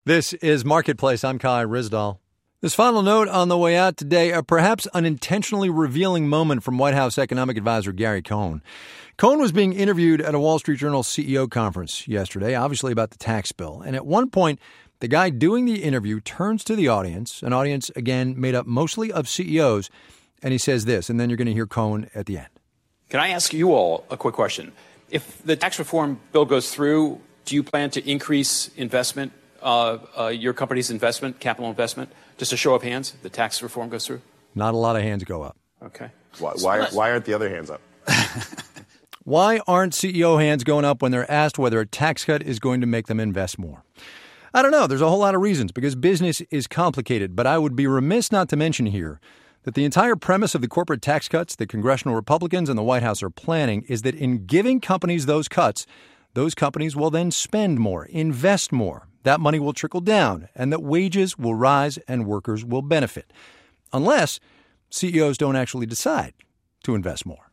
This is Marketplace. I'm Kai Ryssdal. This final note on the way out today, a perhaps unintentionally revealing moment from White House economic advisor Gary Cohn. Cohn was being interviewed at a Wall Street Journal CEO conference yesterday, obviously about the tax bill. And at one point, the guy doing the interview turns to the audience, an audience, again, made up mostly of CEOs, and he says this, and then you're going to hear Cohn at the end. Can I ask you all a quick question? If the tax reform bill goes through, do you plan to increase investment, your company's investment, capital investment? Just a show of hands, the tax reform goes through? Not a lot of hands go up. Okay. Why aren't the other hands up? Why aren't CEO hands going up when they're asked whether a tax cut is going to make them invest more? I don't know. There's a whole lot of reasons because business is complicated, but I would be remiss not to mention here that the entire premise of the corporate tax cuts that congressional Republicans and the White House are planning is that in giving companies those cuts, those companies will then spend more, invest more. That money will trickle down, and that wages will rise and workers will benefit. Unless CEOs don't actually decide to invest more.